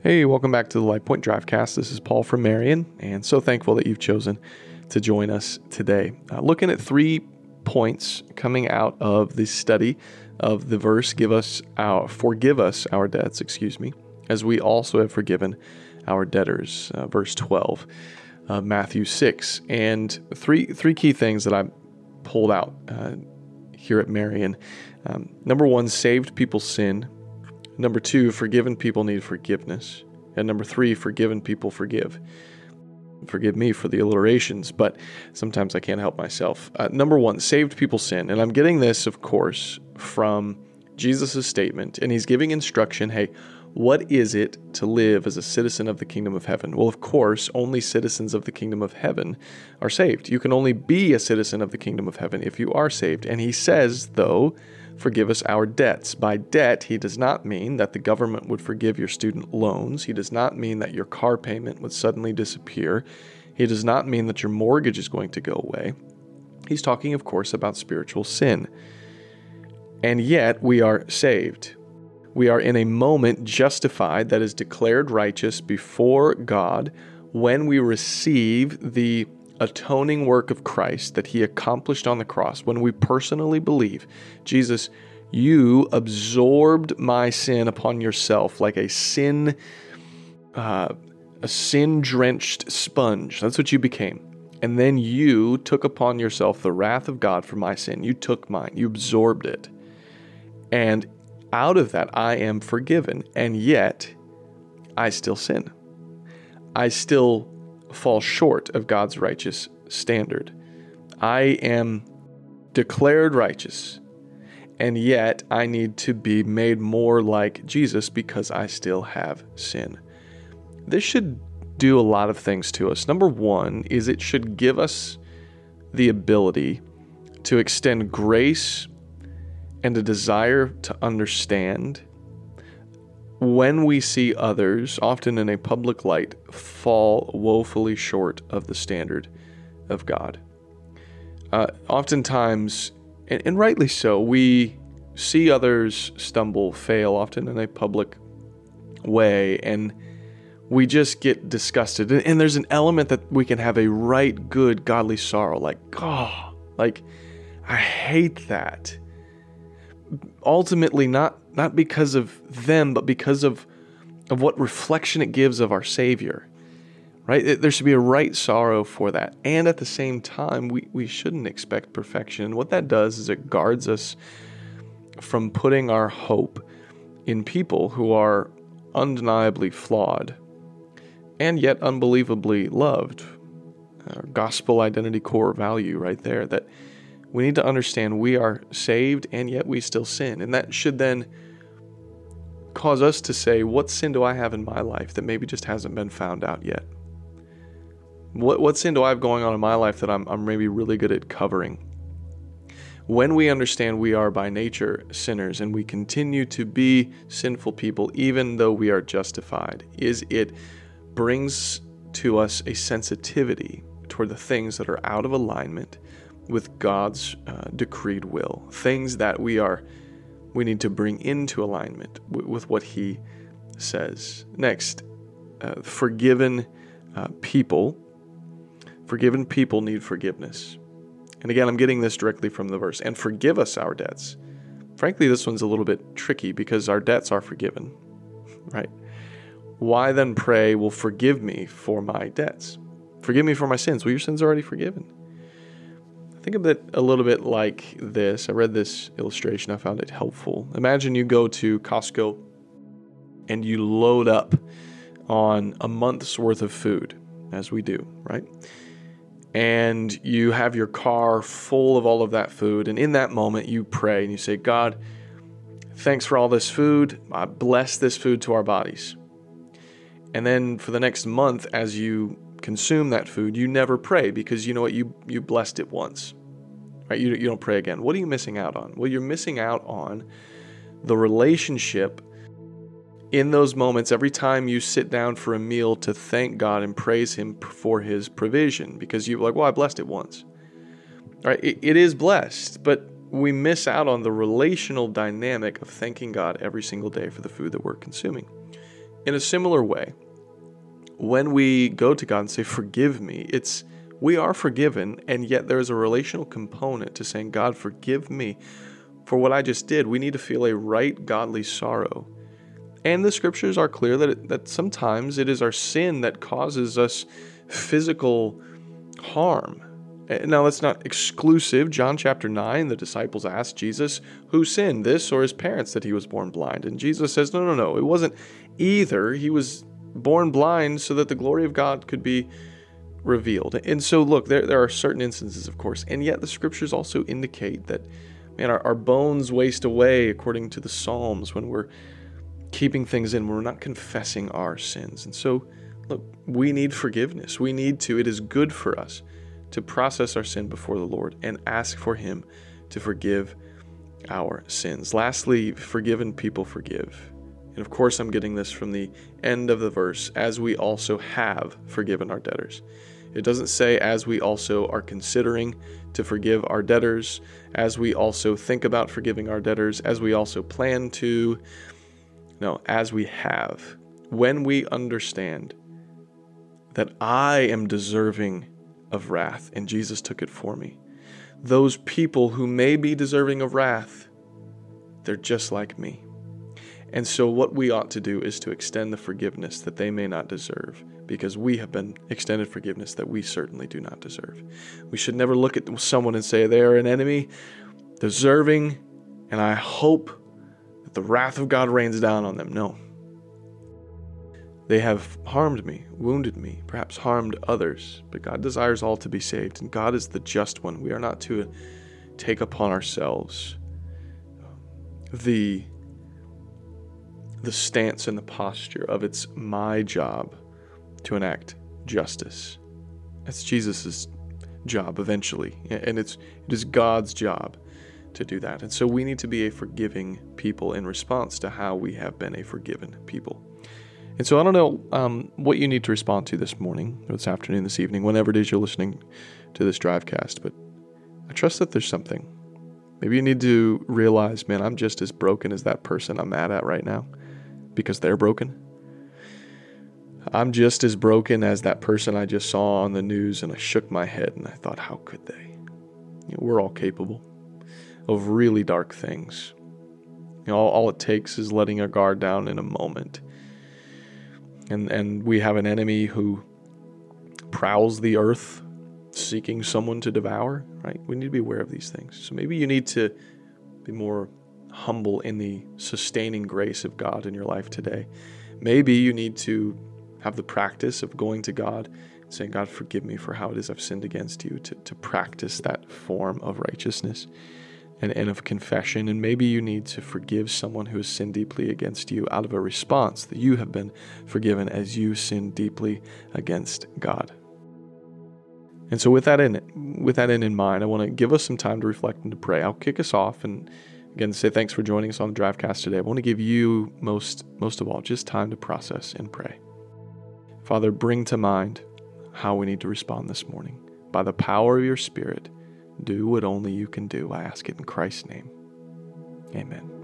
Hey, welcome back to the Life Point Drivecast. This is Paul from Marion, and so thankful that you've chosen to join us today. Looking at 3 points coming out of the study of the verse, forgive us our debts, as we also have forgiven our debtors, verse 12, Matthew 6. And three key things that I pulled out here at Marion. Number 1, saved people sin. Number 2, forgiven people need forgiveness. And number 3, forgiven people forgive. Forgive me for the alliterations, but sometimes I can't help myself. Number 1, saved people sin. And I'm getting this, of course, from Jesus' statement. And he's giving instruction, hey, what is it to live as a citizen of the kingdom of heaven? Well, of course, only citizens of the kingdom of heaven are saved. You can only be a citizen of the kingdom of heaven if you are saved. And he says, though, forgive us our debts. By debt, he does not mean that the government would forgive your student loans. He does not mean that your car payment would suddenly disappear. He does not mean that your mortgage is going to go away. He's talking, of course, about spiritual sin. And yet, we are saved. We are in a moment justified, that is declared righteous before God, when we receive the atoning work of Christ that he accomplished on the cross. When we personally believe, Jesus, you absorbed my sin upon yourself like a sin-drenched sponge. That's what you became. And then you took upon yourself the wrath of God for my sin. You took mine. You absorbed it. And out of that, I am forgiven. And yet, I still sin. I still fall short of God's righteous standard. I am declared righteous, and yet I need to be made more like Jesus because I still have sin. This should do a lot of things to us. Number 1 is it should give us the ability to extend grace and a desire to understand when we see others, often in a public light, fall woefully short of the standard of God. Oftentimes, and rightly so, we see others stumble, fail, often in a public way, and we just get disgusted. And there's an element that we can have a right, good, godly sorrow, like, I hate that. Ultimately, not because of them, but because of what reflection it gives of our Savior, right? There should be a right sorrow for that. And at the same time, we shouldn't expect perfection. And what that does is it guards us from putting our hope in people who are undeniably flawed and yet unbelievably loved. Our gospel identity core value right there, that we need to understand we are saved and yet we still sin. And that should then cause us to say, what sin do I have in my life that maybe just hasn't been found out yet? What sin do I have going on in my life that I'm maybe really good at covering? When we understand we are by nature sinners and we continue to be sinful people even though we are justified, it brings to us a sensitivity toward the things that are out of alignment with God's decreed will, things that we need to bring into alignment with what he says. Next, forgiven people need forgiveness. And again, I'm getting this directly from the verse. And forgive us our debts. Frankly, this one's a little bit tricky because our debts are forgiven, right? Why then pray, well, forgive me for my debts? Forgive me for my sins. Well, your sins are already forgiven. Think of it a little bit like this. I read this illustration. I found it helpful. Imagine you go to Costco and you load up on a month's worth of food, as we do, right? And you have your car full of all of that food. And in that moment, you pray and you say, God, thanks for all this food. I bless this food to our bodies. And then for the next month, as you consume that food, you never pray because you know what? You blessed it once, right? You don't pray again. What are you missing out on? Well, you're missing out on the relationship in those moments every time you sit down for a meal to thank God and praise him for his provision because you're like, well, I blessed it once, right? It is blessed, but we miss out on the relational dynamic of thanking God every single day for the food that we're consuming. In a similar way, when we go to God and say, forgive me, we are forgiven, and yet there is a relational component to saying, God, forgive me for what I just did. We need to feel a right godly sorrow. And the scriptures are clear that sometimes it is our sin that causes us physical harm. Now, that's not exclusive. John chapter 9, the disciples asked Jesus, who sinned, this or his parents, that he was born blind? And Jesus says, no, it wasn't either. He was born blind so that the glory of God could be revealed. And so, look, there are certain instances, of course, and yet the scriptures also indicate that, man, our bones waste away, according to the Psalms, when we're keeping things in, when we're not confessing our sins. And so, look, we need forgiveness. It is good for us to process our sin before the Lord and ask for Him to forgive our sins. Lastly, forgiven people forgive. And of course, I'm getting this from the end of the verse, as we also have forgiven our debtors. It doesn't say, as we also are considering to forgive our debtors, as we also think about forgiving our debtors, as we also plan to. No, as we have. When we understand that I am deserving of wrath, and Jesus took it for me. Those people who may be deserving of wrath, they're just like me. And so what we ought to do is to extend the forgiveness that they may not deserve, because we have been extended forgiveness that we certainly do not deserve. We should never look at someone and say they are an enemy, deserving, and I hope that the wrath of God rains down on them. No. They have harmed me, wounded me, perhaps harmed others, but God desires all to be saved, and God is the just one. We are not to take upon ourselves the stance and the posture of it's my job to enact justice. That's Jesus' job eventually, and it is God's job to do that. And so we need to be a forgiving people in response to how we have been a forgiven people. And so I don't know what you need to respond to this morning, or this afternoon, this evening, whenever it is you're listening to this Drivecast, but I trust that there's something. Maybe you need to realize, man, I'm just as broken as that person I'm mad at right now because they're broken. I'm just as broken as that person I just saw on the news, and I shook my head and I thought, how could they? We're all capable of really dark things. All it takes is letting our guard down in a moment. And we have an enemy who prowls the earth seeking someone to devour, right? We need to be aware of these things. So maybe you need to be more humble in the sustaining grace of God in your life today. Maybe you need to have the practice of going to God and saying, God, forgive me for how it is I've sinned against you, to practice that form of righteousness and of confession. And maybe you need to forgive someone who has sinned deeply against you out of a response that you have been forgiven as you sinned deeply against God. And so with that end in mind, I want to give us some time to reflect and to pray. I'll kick us off and again say thanks for joining us on the Drivecast today. I want to give you most of all just time to process and pray. Father, bring to mind how we need to respond this morning. By the power of your Spirit, do what only you can do. I ask it in Christ's name. Amen.